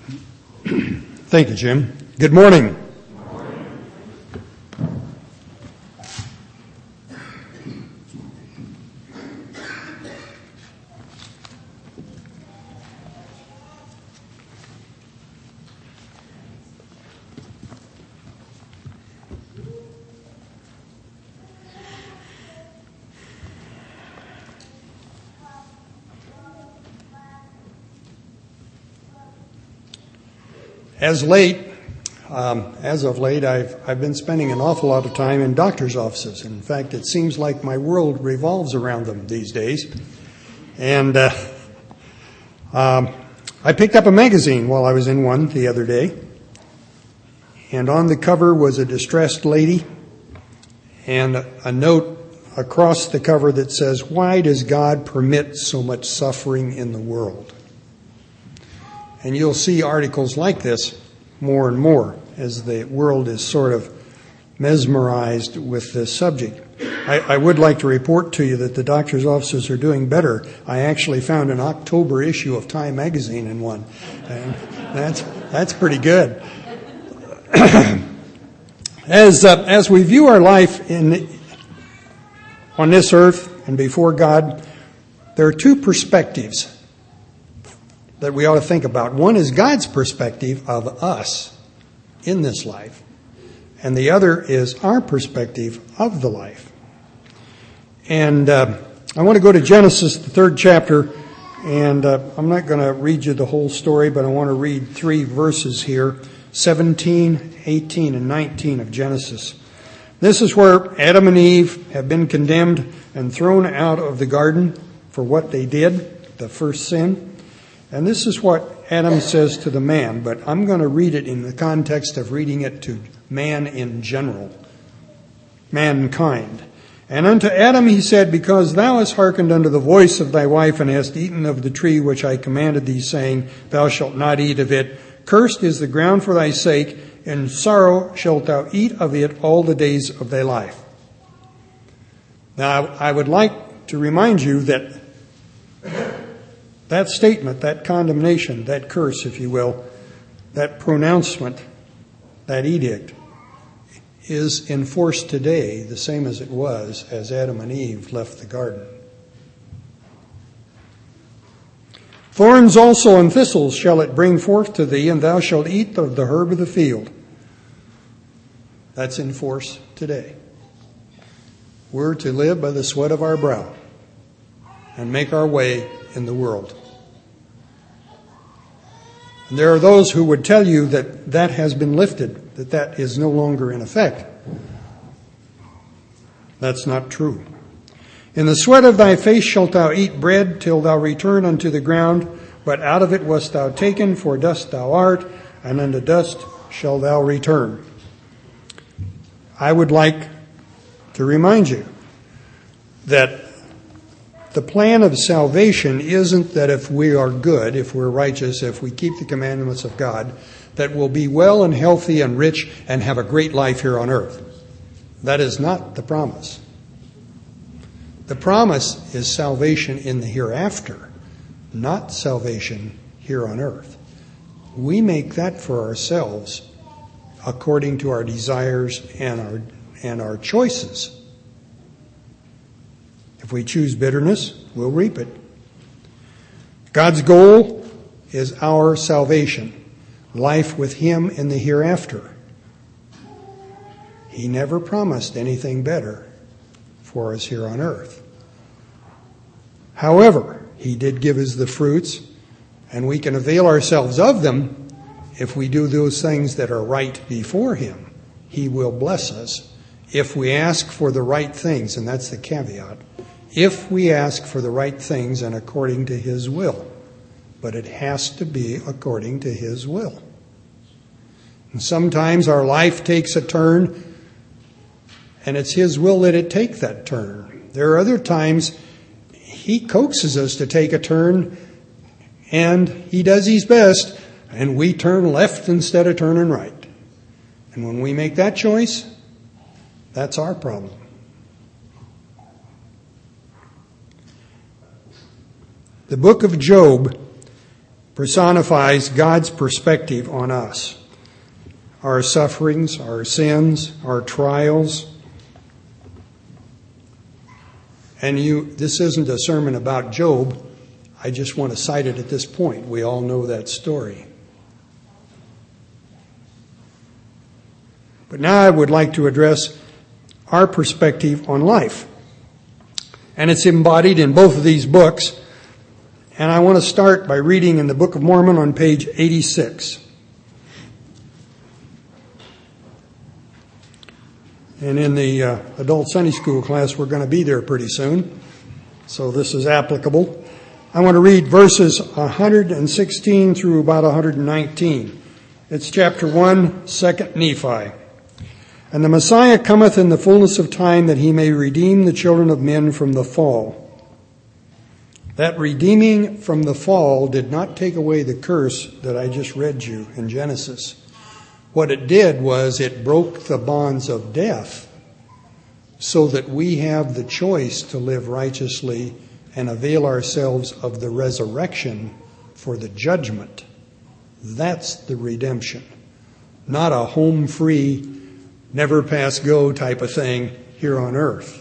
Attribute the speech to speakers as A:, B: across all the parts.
A: Thank you, Jim. Good morning. As of late, I've been spending an awful lot of time in doctors' offices. In fact, it seems like my world revolves around them these days. And I picked up a magazine while I was in one the other day. And on the cover was a distressed lady and a note across the cover that says, "Why does God permit so much suffering in the world?" And you'll see articles like this more and more as the world is sort of mesmerized with this subject. I would like to report to you that the doctor's offices are doing better. I actually found an October issue of Time magazine in one. And that's pretty good. As we view our life on this earth and before God, there are two perspectives that we ought to think about. One is God's perspective of us in this life, and the other is our perspective of the life. And I want to go to Genesis, the 3rd chapter, and I'm not going to read you the whole story, but I want to read 3 verses here, 17, 18, and 19 of Genesis. This is where Adam and Eve have been condemned and thrown out of the garden for what they did, the first sin. And this is what Adam says to the man, but I'm going to read it in the context of reading it to man in general, mankind. "And unto Adam he said, Because thou hast hearkened unto the voice of thy wife, and hast eaten of the tree which I commanded thee, saying, Thou shalt not eat of it. Cursed is the ground for thy sake, in sorrow shalt thou eat of it all the days of thy life." Now, I would like to remind you that that statement, that condemnation, that curse, if you will, that pronouncement, that edict, is enforced today the same as it was as Adam and Eve left the garden. "Thorns also and thistles shall it bring forth to thee, and thou shalt eat of the herb of the field." That's in force today. We're to live by the sweat of our brow and make our way in the world. And there are those who would tell you that that has been lifted, that is no longer in effect. That's not true. "In the sweat of thy face shalt thou eat bread till thou return unto the ground, but out of it wast thou taken, for dust thou art, and unto dust shalt thou return." I would like to remind you that the plan of salvation isn't that if we are good, if we're righteous, if we keep the commandments of God, that we'll be well and healthy and rich and have a great life here on earth. That is not the promise. The promise is salvation in the hereafter, not salvation here on earth. We make that for ourselves according to our desires and our choices. If we choose bitterness, we'll reap it. God's goal is our salvation, life with Him in the hereafter. He never promised anything better for us here on earth. However, He did give us the fruits, and we can avail ourselves of them if we do those things that are right before Him. He will bless us if we ask for the right things, and that's the caveat. If we ask for the right things and according to His will. But it has to be according to His will. And sometimes our life takes a turn, and it's His will that it take that turn. There are other times He coaxes us to take a turn, and He does His best, and we turn left instead of turning right. And when we make that choice, that's our problem. The book of Job personifies God's perspective on us. Our sufferings, our sins, our trials. And this isn't a sermon about Job. I just want to cite it at this point. We all know that story. But now I would like to address our perspective on life. And it's embodied in both of these books. And I want to start by reading in the Book of Mormon on page 86. And in the adult Sunday school class, we're going to be there pretty soon. So this is applicable. I want to read verses 116 through about 119. It's chapter 1, 2nd Nephi. And the Messiah cometh in the fullness of time, that he may redeem the children of men from the fall. That redeeming from the fall did not take away the curse that I just read you in Genesis. What it did was it broke the bonds of death so that we have the choice to live righteously and avail ourselves of the resurrection for the judgment. That's the redemption. Not a home free, never pass go type of thing here on earth.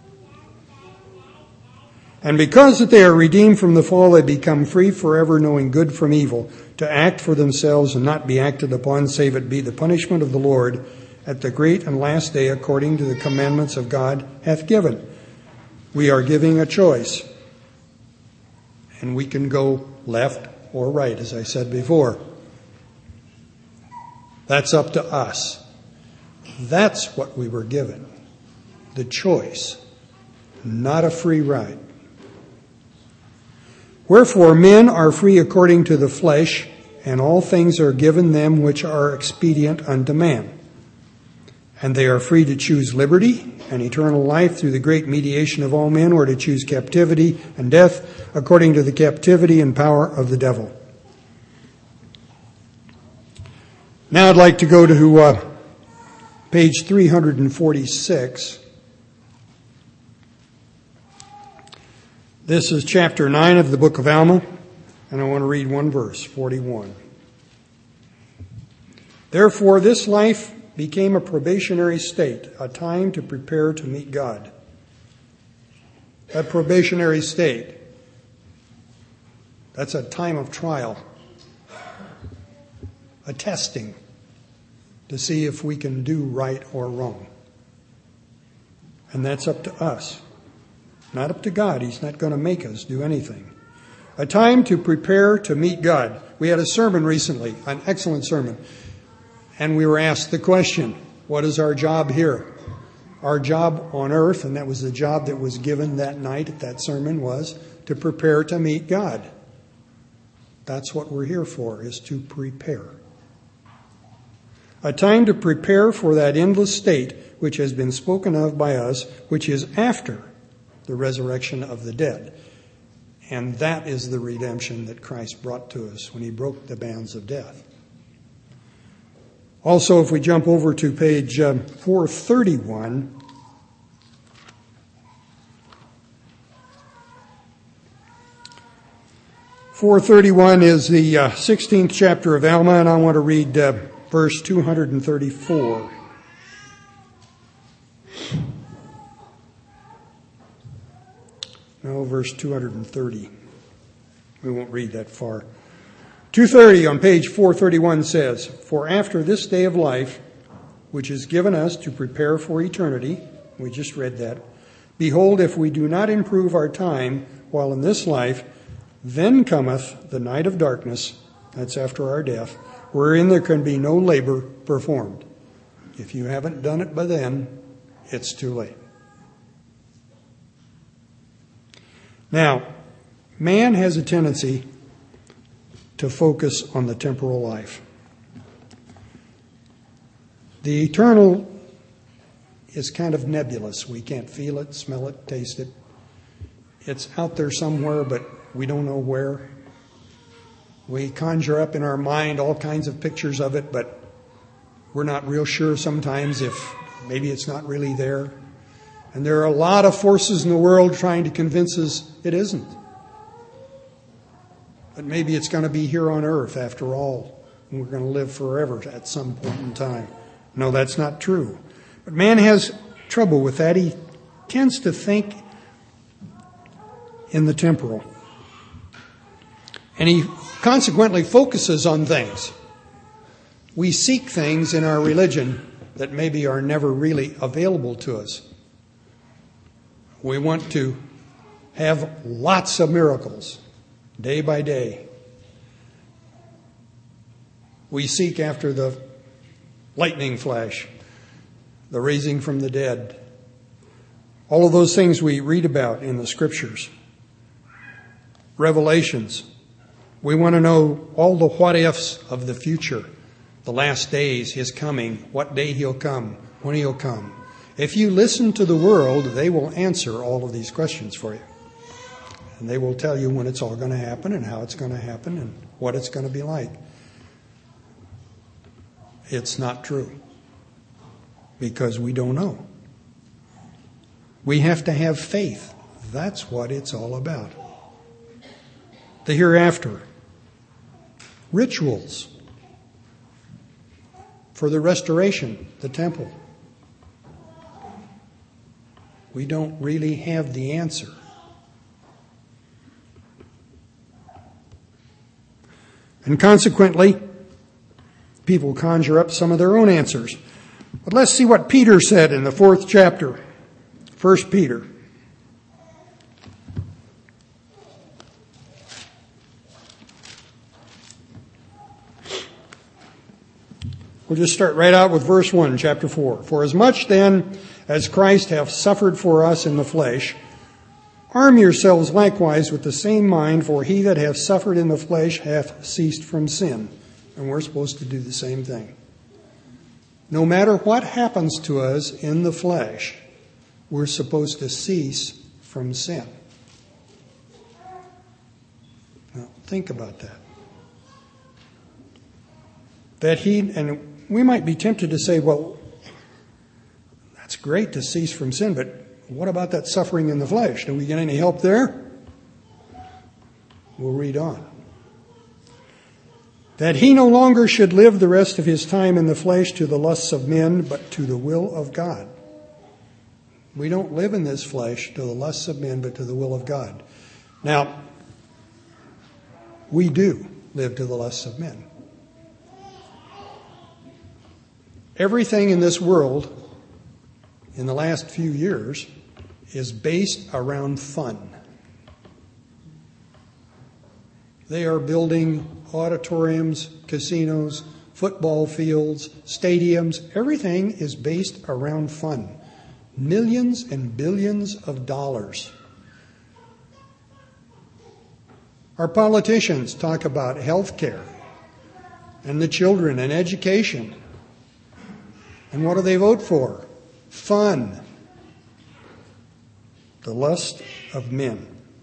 A: And because that they are redeemed from the fall, they become free forever, knowing good from evil, to act for themselves and not be acted upon, save it be the punishment of the Lord at the great and last day, according to the commandments of God hath given. We are giving a choice. And we can go left or right, as I said before. That's up to us. That's what we were given. The choice, not a free ride. Wherefore men are free according to the flesh, and all things are given them which are expedient unto man. And they are free to choose liberty and eternal life through the great mediation of all men, or to choose captivity and death according to the captivity and power of the devil. Now I'd like to go to page 346. This is chapter 9 of the book of Alma, and I want to read one verse, 41. Therefore, this life became a probationary state, a time to prepare to meet God. That probationary state, that's a time of trial, a testing to see if we can do right or wrong. And that's up to us. Not up to God. He's not going to make us do anything. A time to prepare to meet God. We had a sermon recently, an excellent sermon. And we were asked the question, what is our job here? Our job on earth, and that was the job that was given that night at that sermon, was to prepare to meet God. That's what we're here for, is to prepare. A time to prepare for that endless state which has been spoken of by us, which is after the resurrection of the dead. And that is the redemption that Christ brought to us when he broke the bands of death. Also, if we jump over to page 431, is the 16th chapter of Alma, and I want to read verse 234. No, verse 230. We won't read that far. 230 on page 431 says, For after this day of life, which is given us to prepare for eternity, we just read that, behold, if we do not improve our time while in this life, then cometh the night of darkness, that's after our death, wherein there can be no labor performed. If you haven't done it by then, it's too late. Now, man has a tendency to focus on the temporal life. The eternal is kind of nebulous. We can't feel it, smell it, taste it. It's out there somewhere, but we don't know where. We conjure up in our mind all kinds of pictures of it, but we're not real sure sometimes if maybe it's not really there. And there are a lot of forces in the world trying to convince us it isn't. But maybe it's going to be here on earth after all, and we're going to live forever at some point in time. No, that's not true. But man has trouble with that. He tends to think in the temporal. And he consequently focuses on things. We seek things in our religion that maybe are never really available to us. We want to have lots of miracles, day by day. We seek after the lightning flash, the raising from the dead. All of those things we read about in the Scriptures. Revelations. We want to know all the what-ifs of the future. The last days, His coming, what day He'll come, when He'll come. If you listen to the world, they will answer all of these questions for you. And they will tell you when it's all going to happen and how it's going to happen and what it's going to be like. It's not true. Because we don't know. We have to have faith. That's what it's all about. The hereafter. Rituals. For the restoration, the temple. We don't really have the answer. And consequently, people conjure up some of their own answers. But let's see what Peter said in the 4th chapter, 1 Peter. We'll just start right out with verse 1, chapter 4. For as much then as Christ hath suffered for us in the flesh, arm yourselves likewise with the same mind, for he that hath suffered in the flesh hath ceased from sin. And we're supposed to do the same thing. No matter what happens to us in the flesh, we're supposed to cease from sin. Now, think about that. And we might be tempted to say, well, that's great to cease from sin, but what about that suffering in the flesh? Do we get any help there? We'll read on. That he no longer should live the rest of his time in the flesh to the lusts of men, but to the will of God. We don't live in this flesh to the lusts of men, but to the will of God. Now, we do live to the lusts of men. Everything in this world in the last few years is based around fun. They are building auditoriums, casinos, football fields, stadiums. Everything is based around fun. Millions and billions of dollars. Our politicians talk about health care and the children and education. And what do they vote for? Fun. The lust of men.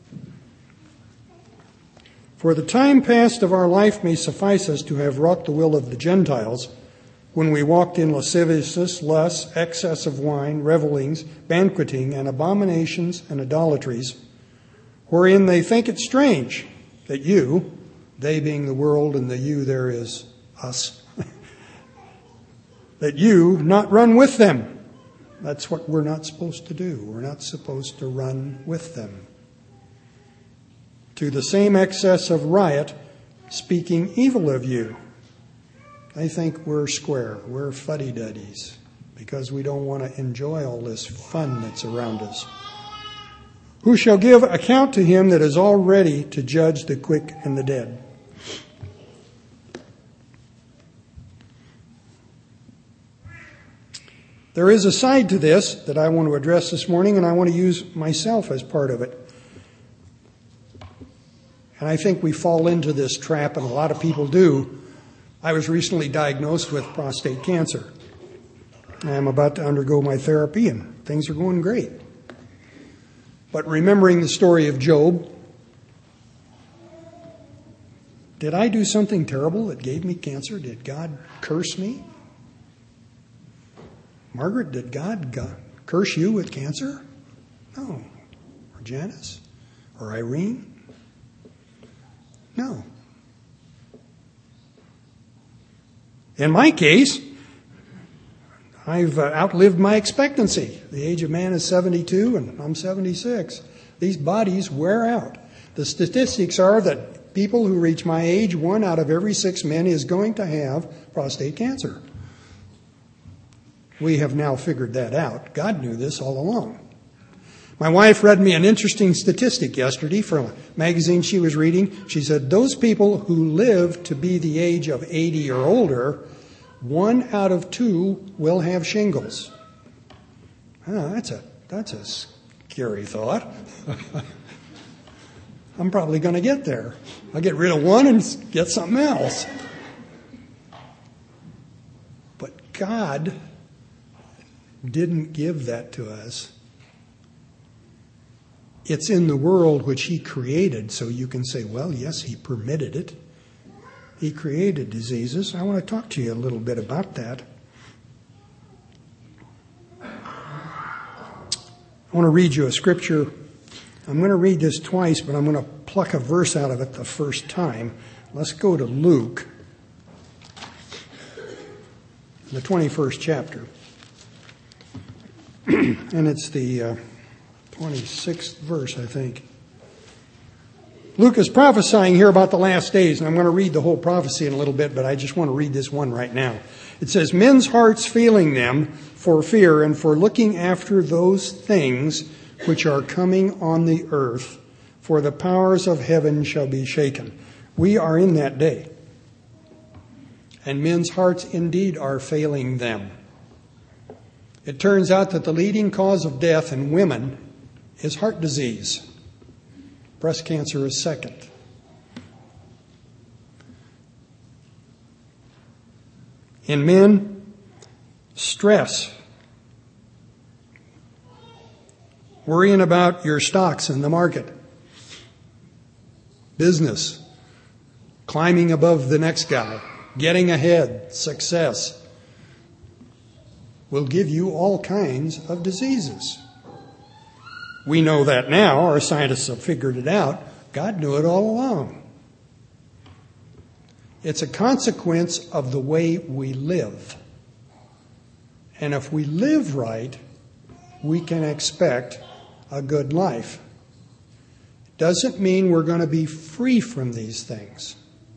A: For the time past of our life may suffice us to have wrought the will of the Gentiles, when we walked in lasciviousness, lust, excess of wine, revellings, banqueting, and abominations and idolatries, wherein they think it strange that you, they being the world and the you there is us, that you not run with them. That's what we're not supposed to do. We're not supposed to run with them. To the same excess of riot, speaking evil of you. They think we're square, we're fuddy-duddies, because we don't want to enjoy all this fun that's around us. Who shall give account to him that is all ready to judge the quick and the dead? There is a side to this that I want to address this morning, and I want to use myself as part of it. And I think we fall into this trap, and a lot of people do. I was recently diagnosed with prostate cancer. I'm about to undergo my therapy, and things are going great. But remembering the story of Job, did I do something terrible that gave me cancer? Did God curse me? Margaret, did God curse you with cancer? No. Or Janice? Or Irene? No. In my case, I've outlived my expectancy. The age of man is 72 and I'm 76. These bodies wear out. The statistics are that people who reach my age, 1 out of every 6 men is going to have prostate cancer. We have now figured that out. God knew this all along. My wife read me an interesting statistic yesterday from a magazine she was reading. She said, those people who live to be the age of 80 or older, 1 out of 2 will have shingles. Oh, that's a scary thought. I'm probably going to get there. I'll get rid of one and get something else. But God didn't give that to us. It's in the world which He created, so you can say, well, yes, He permitted it. He created diseases. I want to talk to you a little bit about that. I want to read you a scripture. I'm going to read this twice, but I'm going to pluck a verse out of it the first time. Let's go to Luke, the 21st chapter. And it's the 26th verse, I think. Luke is prophesying here about the last days, and I'm going to read the whole prophecy in a little bit, but I just want to read this one right now. It says, men's hearts failing them for fear and for looking after those things which are coming on the earth, for the powers of heaven shall be shaken. We are in that day. And men's hearts indeed are failing them. It turns out that the leading cause of death in women is heart disease. Breast cancer is second. In men, stress. Worrying about your stocks in the market. Business. Climbing above the next guy. Getting ahead. Success. Will give you all kinds of diseases. We know that now. Our scientists have figured it out. God knew it all along. It's a consequence of the way we live. And if we live right, we can expect a good life. Doesn't mean we're going to be free from these things.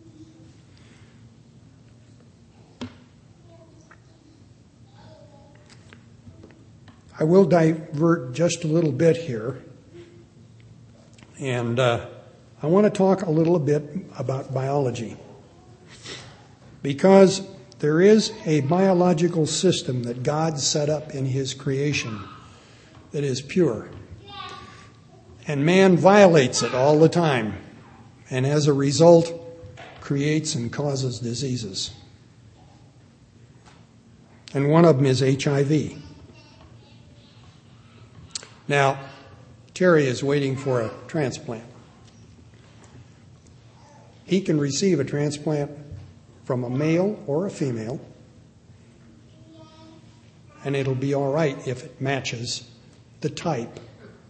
A: I will divert just a little bit here. And I want to talk a little bit about biology. Because there is a biological system that God set up in His creation that is pure. And man violates it all the time. And as a result, creates and causes diseases. And one of them is HIV. Now, Terry is waiting for a transplant. He can receive a transplant from a male or a female, and it'll be all right if it matches the type.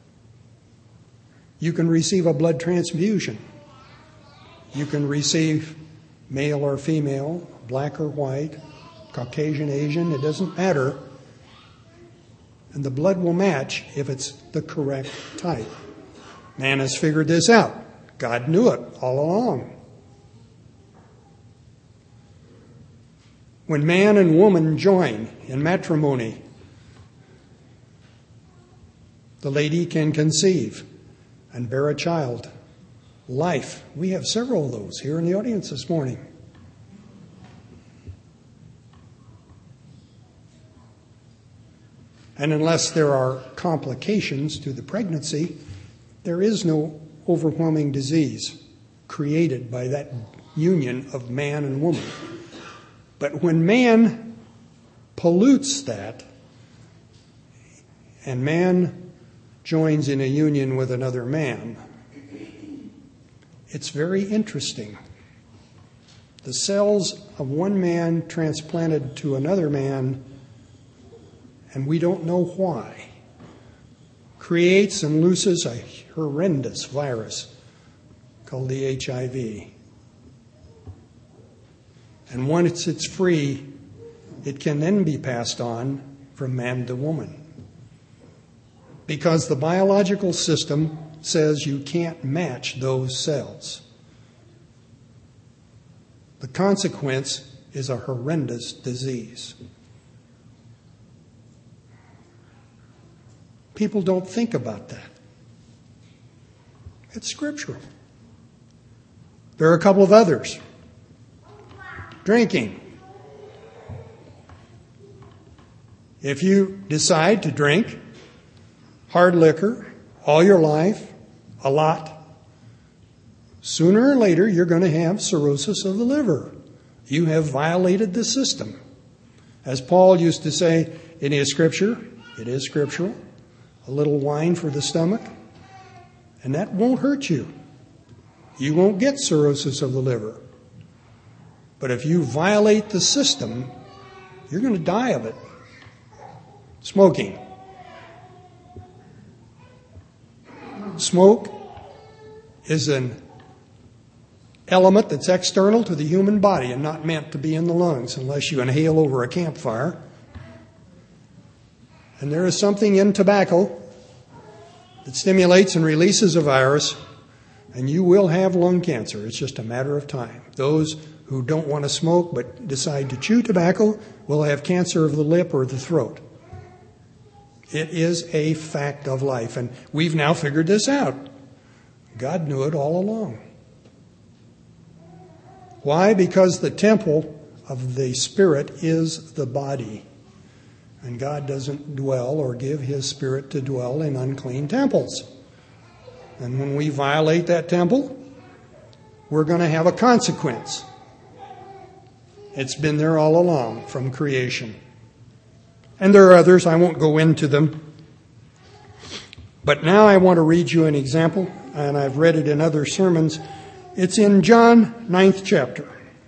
A: You can receive a blood transfusion. You can receive male or female, black or white, Caucasian, Asian, it doesn't matter. And the blood will match if it's the correct type. Man has figured this out. God knew it all along. When man and woman join in matrimony, the lady can conceive and bear a child. Life. We have several of those here in the audience this morning. And unless there are complications to the pregnancy, there is no overwhelming disease created by that union of man and woman. But when man pollutes that, and man joins in a union with another man, it's very interesting. The cells of one man transplanted to another man, and we don't know why, creates and looses a horrendous virus called the HIV. And once it's free, it can then be passed on from man to woman. Because the biological system says you can't match those cells. The consequence is a horrendous disease. People don't think about that. It's scriptural. There are a couple of others. Drinking. If you decide to drink hard liquor all your life, a lot, sooner or later you're going to have cirrhosis of the liver. You have violated the system. As Paul used to say in his scripture, it is scriptural, a little wine for the stomach, and that won't hurt you. You won't get cirrhosis of the liver. But if you violate the system, you're going to die of it. Smoking. Smoke is an element that's external to the human body and not meant to be in the lungs unless you inhale over a campfire. And there is something in tobacco that stimulates and releases a virus, and you will have lung cancer. It's just a matter of time. Those who don't want to smoke but decide to chew tobacco will have cancer of the lip or the throat. It is a fact of life, and we've now figured this out. God knew it all along. Why? Because the temple of the Spirit is the body. And God doesn't dwell or give His Spirit to dwell in unclean temples. And when we violate that temple, we're going to have a consequence. It's been there all along from creation. And there are others, I won't go into them. But now I want to read you an example, and I've read it in other sermons. It's in John 9th chapter.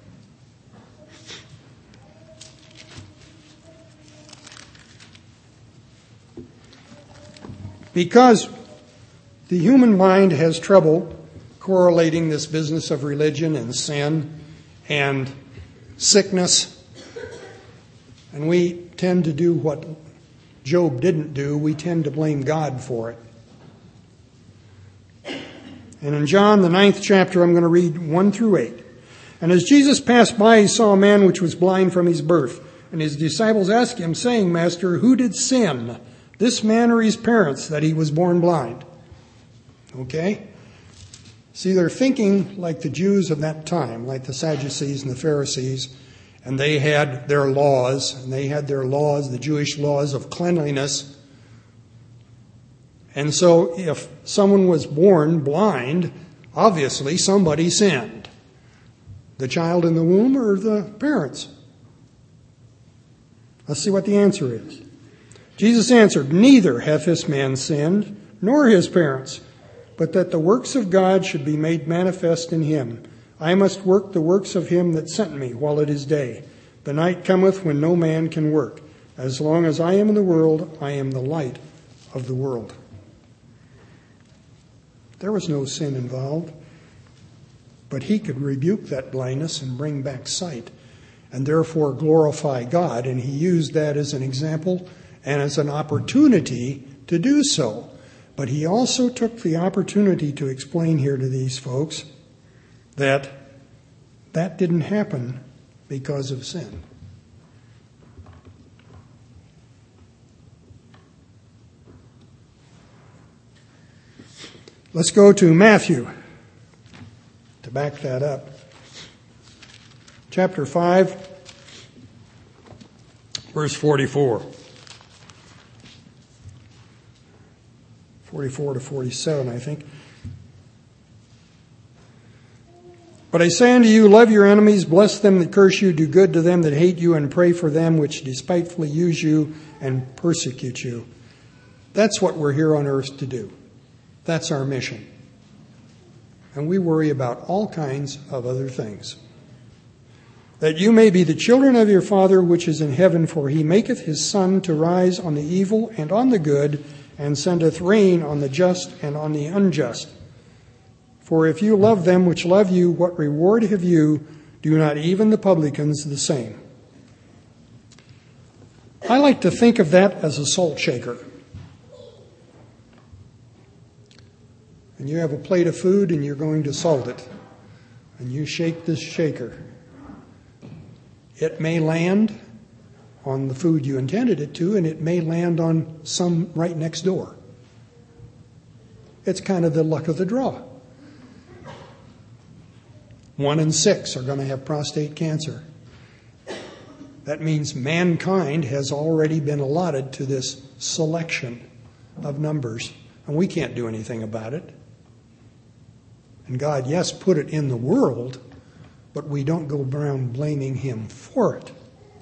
A: Because the human mind has trouble correlating this business of religion and sin and sickness, and we tend to do what Job didn't do. We tend to blame God for it. And in John, the 9th chapter, I'm going to read 1 through 8. And as Jesus passed by, he saw a man which was blind from his birth. And his disciples asked him, saying, Master, who did sin, this man or his parents, that he was born blind? Okay? See, they're thinking like the Jews of that time, like the Sadducees and the Pharisees. And they had their laws, the Jewish laws of cleanliness. And so if someone was born blind, obviously somebody sinned. The child in the womb or the parents? Let's see what the answer is. Jesus answered, Neither hath this man sinned, nor his parents, but that the works of God should be made manifest in him. I must work the works of him that sent me while it is day. The night cometh when no man can work. As long as I am in the world, I am the light of the world. There was no sin involved, but he could rebuke that blindness and bring back sight, and therefore glorify God. And he used that as an example and as an opportunity to do so. But he also took the opportunity to explain here to these folks that didn't happen because of sin. Let's go to Matthew to back that up. Chapter 5, verse 44. 44 to 47, I think. But I say unto you, love your enemies, bless them that curse you, do good to them that hate you, and pray for them which despitefully use you and persecute you. That's what we're here on earth to do. That's our mission. And we worry about all kinds of other things. That you may be the children of your Father which is in heaven, for he maketh his sun to rise on the evil and on the good, and sendeth rain on the just and on the unjust. For if you love them which love you, what reward have you? Do not even the publicans the same. I like to think of that as a salt shaker. And you have a plate of food and you're going to salt it. And you shake this shaker. It may land on the food you intended it to, and it may land on some right next door. It's kind of the luck of the draw. 1 in 6 are going to have prostate cancer. That means mankind has already been allotted to this selection of numbers, and we can't do anything about it. And God, yes, put it in the world, but we don't go around blaming Him for it.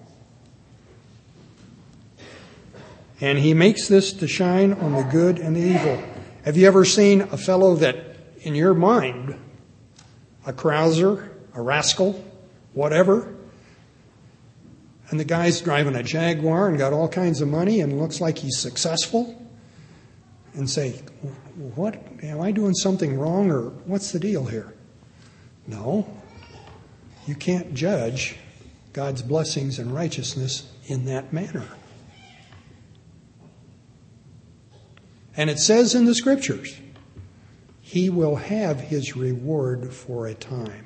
A: And He makes this to shine on the good and the evil. Have you ever seen a fellow that, in your mind, a crouser, a rascal, whatever, and the guy's driving a Jaguar and got all kinds of money and looks like he's successful, and say, what, am I doing something wrong, or what's the deal here? No, you can't judge God's blessings and righteousness in that manner. And it says in the Scriptures, he will have his reward for a time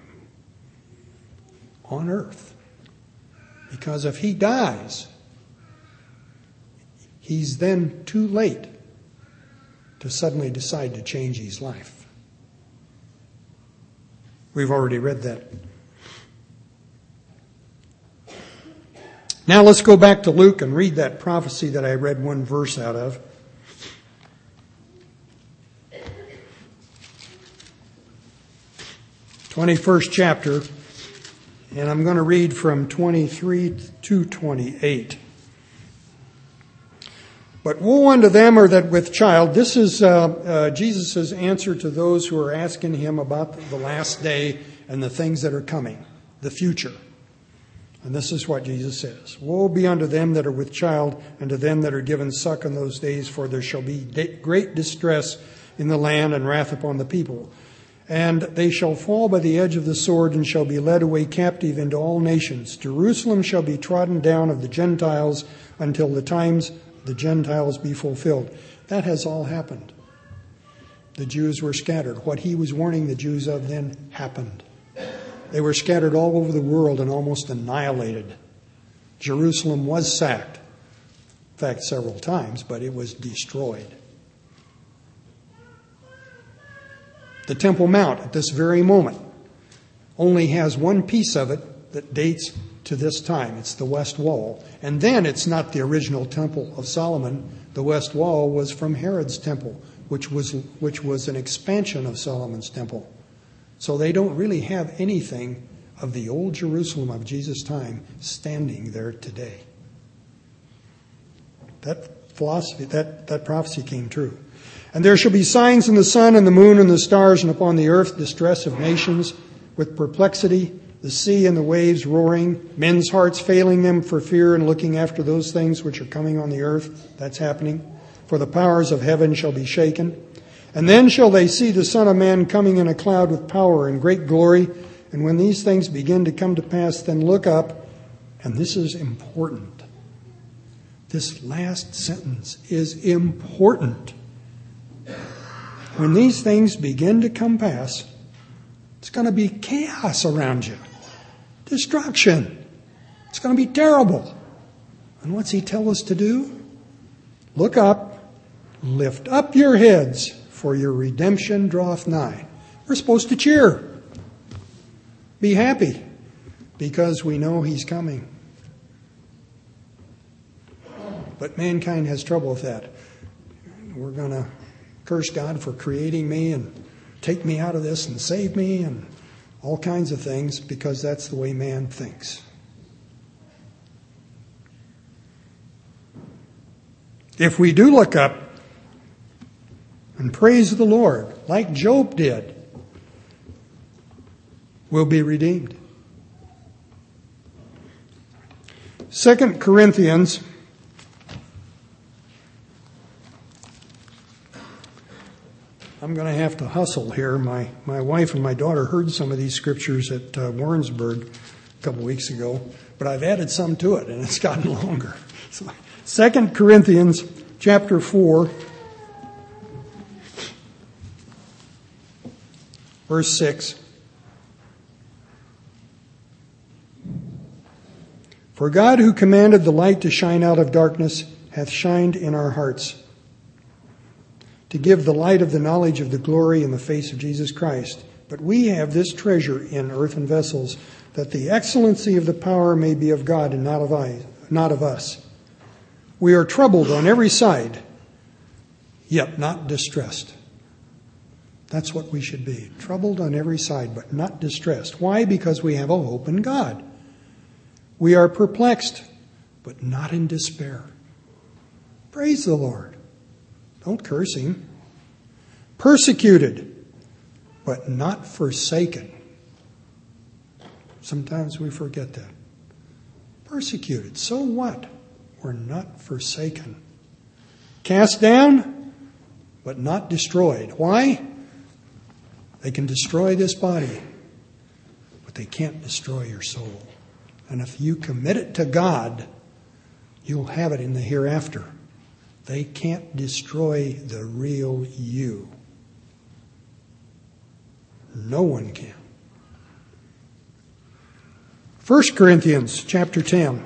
A: on earth. Because if he dies, he's then too late to suddenly decide to change his life. We've already read that. Now let's go back to Luke and read that prophecy that I read one verse out of. 21st chapter, and I'm going to read from 23 to 28. But woe unto them are that with child. This is Jesus' answer to those who are asking him about the last day and the things that are coming, the future. And this is what Jesus says. Woe be unto them that are with child, and to them that are given suck in those days, for there shall be great distress in the land and wrath upon the people. And they shall fall by the edge of the sword and shall be led away captive into all nations. Jerusalem shall be trodden down of the Gentiles until the times the Gentiles be fulfilled. That has all happened. The Jews were scattered. What he was warning the Jews of then happened. They were scattered all over the world and almost annihilated. Jerusalem was sacked. In fact, several times, but it was destroyed. The Temple Mount at this very moment only has one piece of it that dates to this time. It's the West Wall. And then it's not the original Temple of Solomon. The West Wall was from Herod's temple, which was an expansion of Solomon's temple. So they don't really have anything of the old Jerusalem of Jesus' time standing there today. That philosophy, that prophecy came true. And there shall be signs in the sun and the moon and the stars, and upon the earth distress of nations with perplexity, the sea and the waves roaring, men's hearts failing them for fear and looking after those things which are coming on the earth. That's happening. For the powers of heaven shall be shaken. And then shall they see the Son of Man coming in a cloud with power and great glory. And when these things begin to come to pass, then look up. And this is important. This last sentence is important. When these things begin to come pass, it's going to be chaos around you. Destruction. It's going to be terrible. And what's he tell us to do? Look up, lift up your heads, for your redemption draweth nigh. We're supposed to cheer. Be happy, because we know he's coming. But mankind has trouble with that. We're going to curse God for creating me and take me out of this and save me and all kinds of things, because that's the way man thinks. If we do look up and praise the Lord, like Job did, we'll be redeemed. 2 Corinthians I'm going to have to hustle here. My wife and my daughter heard some of these scriptures at Warrensburg a couple weeks ago, but I've added some to it, and it's gotten longer. So, 2 Corinthians chapter 4, verse 6. For God, who commanded the light to shine out of darkness, hath shined in our hearts, to give the light of the knowledge of the glory in the face of Jesus Christ. But we have this treasure in earthen vessels, that the excellency of the power may be of God and not of us. We are troubled on every side, yet not distressed. That's what we should be. Troubled on every side, but not distressed. Why? Because we have a hope in God. We are perplexed, but not in despair. Praise the Lord. Don't curse Him. Persecuted, but not forsaken. Sometimes we forget that. Persecuted. So what? We're not forsaken. Cast down, but not destroyed. Why? They can destroy this body, but they can't destroy your soul. And if you commit it to God, you'll have it in the hereafter. They can't destroy the real you. No one can. 1 Corinthians chapter 10.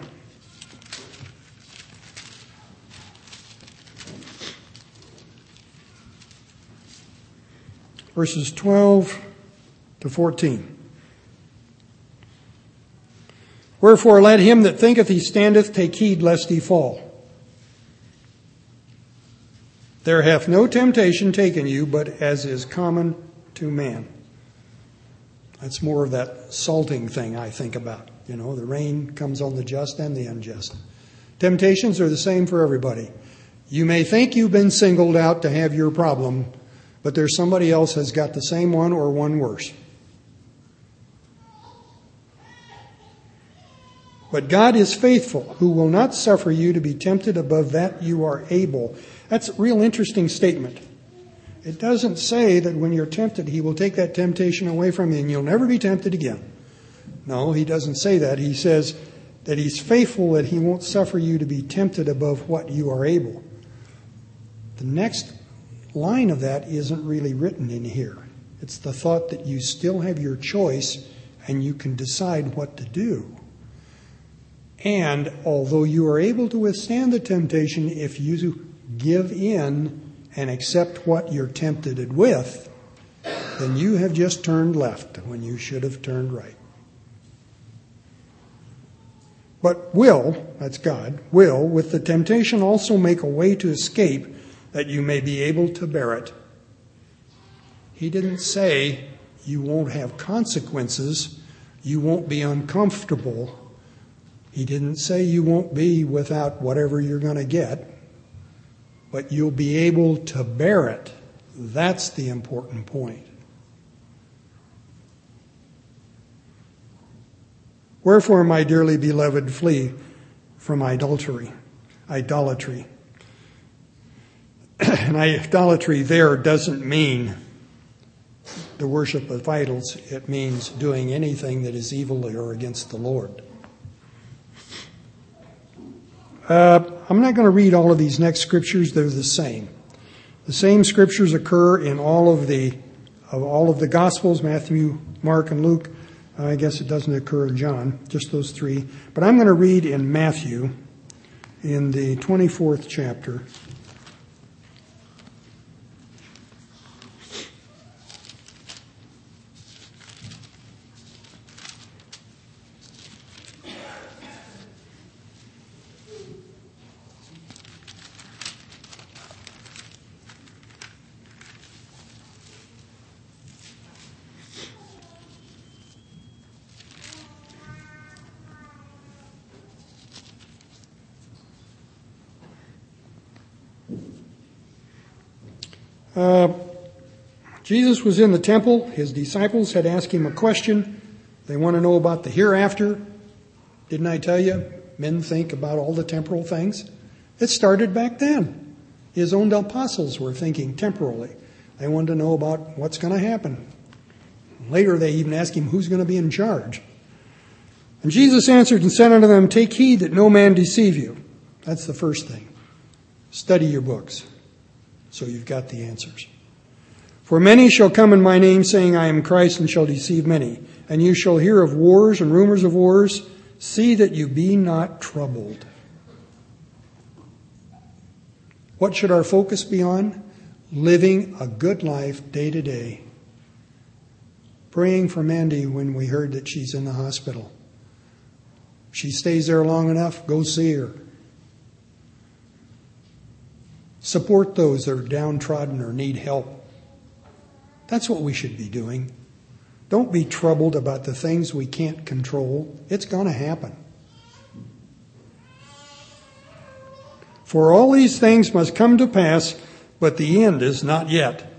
A: Verses 12 to 14. Wherefore let him that thinketh he standeth take heed lest he fall. There hath no temptation taken you, but as is common to man. That's more of that salting thing I think about. You know, the rain comes on the just and the unjust. Temptations are the same for everybody. You may think you've been singled out to have your problem, but there's somebody else has got the same one or one worse. But God is faithful, who will not suffer you to be tempted above that you are able. That's a real interesting statement. It doesn't say that when you're tempted, He will take that temptation away from you and you'll never be tempted again. No, He doesn't say that. He says that He's faithful, that He won't suffer you to be tempted above what you are able. The next line of that isn't really written in here. It's the thought that you still have your choice and you can decide what to do. And although you are able to withstand the temptation, if you give in and accept what you're tempted with, then you have just turned left when you should have turned right. But will, that's God, will with the temptation also make a way to escape, that you may be able to bear it. He didn't say you won't have consequences, you won't be uncomfortable. He didn't say you won't be without whatever you're going to get, but you'll be able to bear it. That's the important point. Wherefore, my dearly beloved, flee from idolatry. And idolatry there doesn't mean the worship of idols. It means doing anything that is evil or against the Lord. I'm not going to read all of these next scriptures. They're the same. The same scriptures occur in all of the Gospels, Matthew, Mark, and Luke. I guess it doesn't occur in John, just those three. But I'm going to read in Matthew, in the 24th chapter. Jesus was in the temple. His disciples had asked him a question. They want to know about the hereafter. Didn't I tell you? Men think about all the temporal things. It started back then. His own apostles were thinking temporally. They wanted to know about what's going to happen. Later, they even asked him who's going to be in charge. And Jesus answered and said unto them, take heed that no man deceive you. That's the first thing. Study your books, so you've got the answers. For many shall come in my name, saying, I am Christ, and shall deceive many. And you shall hear of wars and rumors of wars. See that you be not troubled. What should our focus be on? Living a good life day to day. Praying for Mandy when we heard that she's in the hospital. If she stays there long enough, go see her. Support those that are downtrodden or need help. That's what we should be doing. Don't be troubled about the things we can't control. It's going to happen. For all these things must come to pass, but the end is not yet.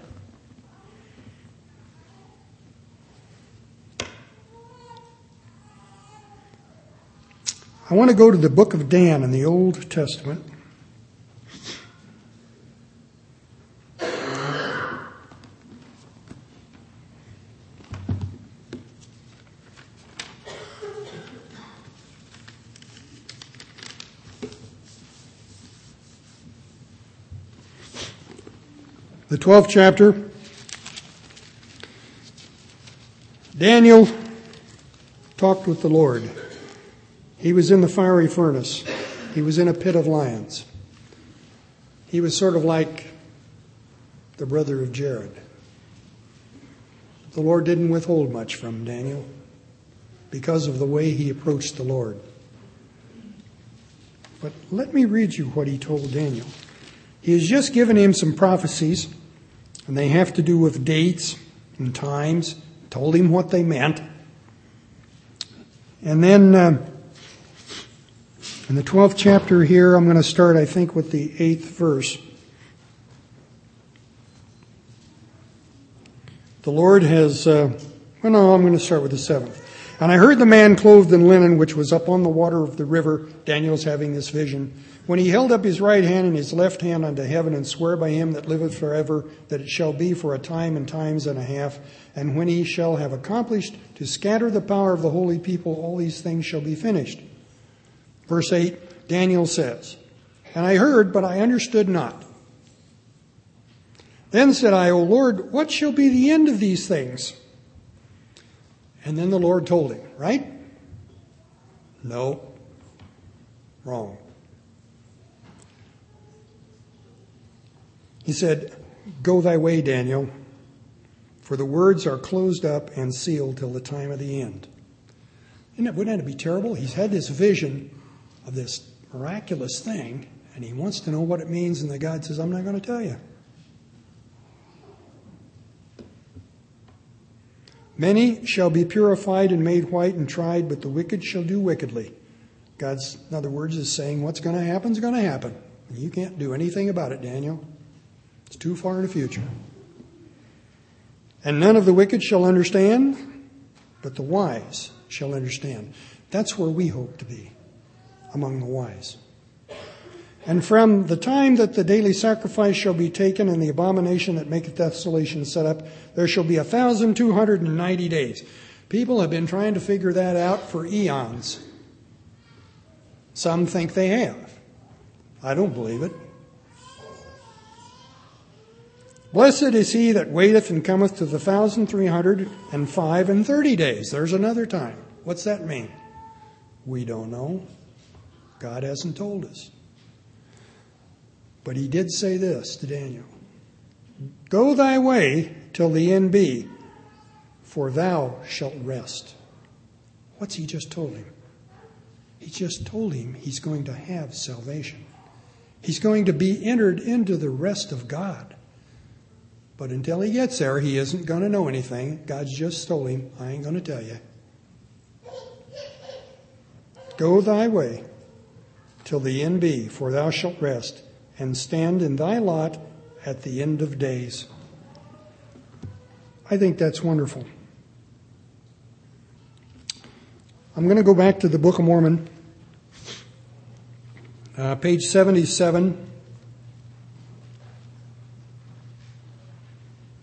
A: I want to go to the book of Dan in the Old Testament. The 12th chapter. Daniel talked with the Lord. He was in the fiery furnace. He was in a pit of lions. He was sort of like the brother of Jared. The Lord didn't withhold much from Daniel because of the way he approached the Lord. But let me read you what he told Daniel. He has just given him some prophecies, and they have to do with dates and times. Told him what they meant. And then in the 12th chapter here, I'm going to start, I think, with the 8th verse. The Lord has, I'm going to start with the 7th. And I heard the man clothed in linen, which was up on the water of the river. Daniel's having this vision. When he held up his right hand and his left hand unto heaven, and sware by him that liveth forever, that it shall be for a time and times and a half. And when he shall have accomplished to scatter the power of the holy people, all these things shall be finished. Verse 8, Daniel says, And I heard, but I understood not. Then said I, O Lord, what shall be the end of these things? And then the Lord told him, right? No. Wrong. He said, Go thy way, Daniel, for the words are closed up and sealed till the time of the end. Wouldn't that be terrible? He's had this vision of this miraculous thing, and he wants to know what it means, and the God says, I'm not going to tell you. Many shall be purified and made white and tried, but the wicked shall do wickedly. God's, in other words, is saying what's going to happen is going to happen. You can't do anything about it, Daniel. It's too far in the future. And none of the wicked shall understand, but the wise shall understand. That's where we hope to be, among the wise. And from the time that the daily sacrifice shall be taken and the abomination that maketh desolation set up, there shall be 1,290 days. People have been trying to figure that out for eons. Some think they have. I don't believe it. Blessed is he that waiteth and cometh to the 1,305 and 30 days. There's another time. What's that mean? We don't know. God hasn't told us. But he did say this to Daniel. Go thy way till the end be, for thou shalt rest. What's he just told him? He just told him he's going to have salvation. He's going to be entered into the rest of God. But until he gets there, he isn't going to know anything. God's just told him, I ain't going to tell you. Go thy way till the end be, for thou shalt rest, and stand in thy lot at the end of days. I think that's wonderful. I'm going to go back to the Book of Mormon, page 77.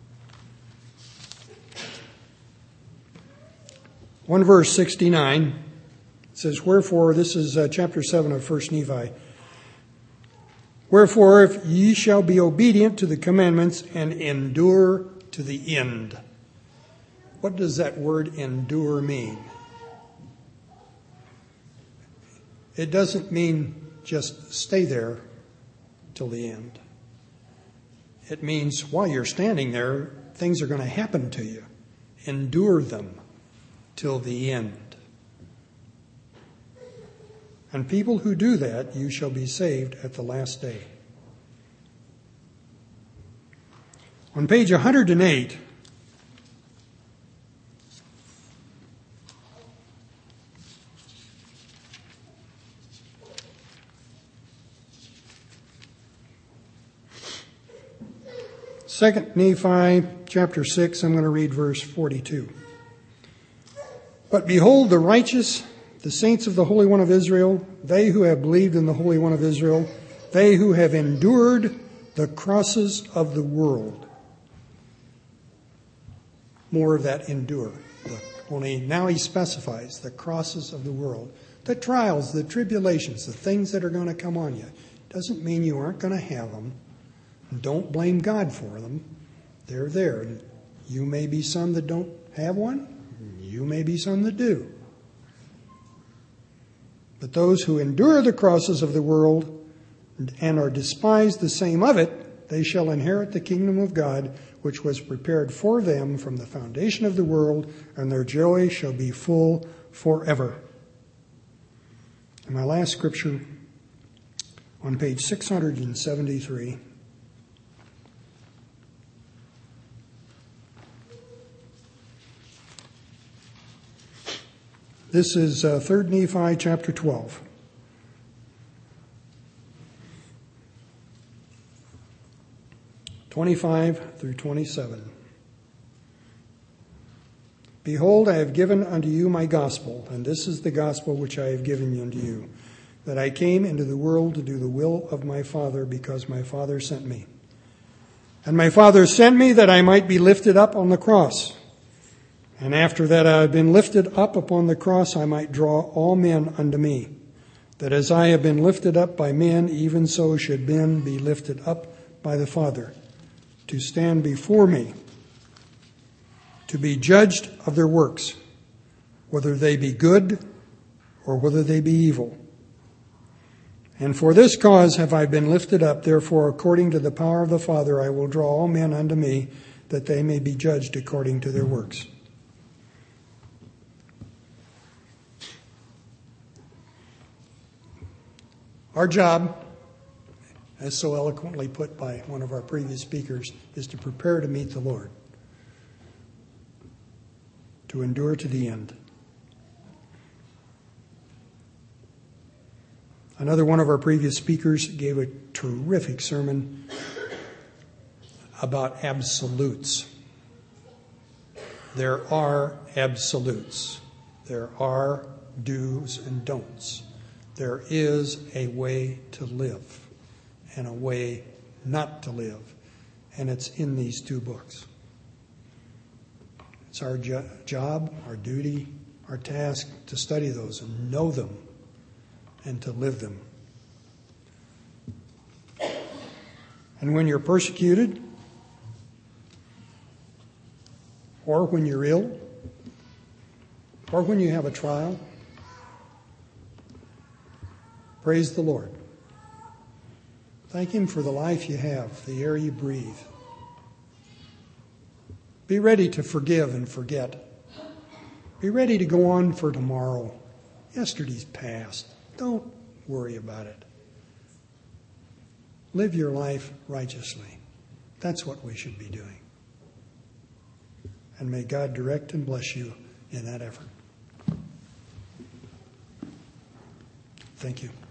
A: 1 verse 69 says, wherefore, this is chapter 7 of 1 Nephi. Wherefore, if ye shall be obedient to the commandments and endure to the end. What does that word endure mean? It doesn't mean just stay there till the end. It means while you're standing there, things are going to happen to you. Endure them till the end. And people who do that, you shall be saved at the last day. On page 108, Second Nephi chapter 6, I'm going to read verse 42. But behold, the righteous, the saints of the Holy One of Israel, they who have believed in the Holy One of Israel, they who have endured the crosses of the world. More of that endure. Only now he specifies the crosses of the world. The trials, the tribulations, the things that are going to come on you. Doesn't mean you aren't going to have them. Don't blame God for them. They're there. You may be some that don't have one. You may be some that do. But those who endure the crosses of the world and are despised the same of it, they shall inherit the kingdom of God, which was prepared for them from the foundation of the world, and their joy shall be full forever. And my last scripture on page 673. This is 3 Nephi chapter 12. through 27. Behold, I have given unto you my gospel, and this is the gospel which I have given unto you, that I came into the world to do the will of my Father, because my Father sent me. And my Father sent me that I might be lifted up on the cross. And after that I have been lifted up upon the cross, I might draw all men unto me. That as I have been lifted up by men, even so should men be lifted up by the Father, to stand before me, to be judged of their works, whether they be good or whether they be evil. And for this cause have I been lifted up, therefore according to the power of the Father I will draw all men unto me, that they may be judged according to their works. Our job, as so eloquently put by one of our previous speakers, is to prepare to meet the Lord, to endure to the end. Another one of our previous speakers gave a terrific sermon about absolutes. There are absolutes. There are do's and don'ts. There is a way to live and a way not to live. And it's in these two books. It's our job, our duty, our task to study those and know them and to live them. And when you're persecuted, or when you're ill, or when you have a trial, praise the Lord. Thank Him for the life you have, the air you breathe. Be ready to forgive and forget. Be ready to go on for tomorrow. Yesterday's past. Don't worry about it. Live your life righteously. That's what we should be doing. And may God direct and bless you in that effort. Thank you.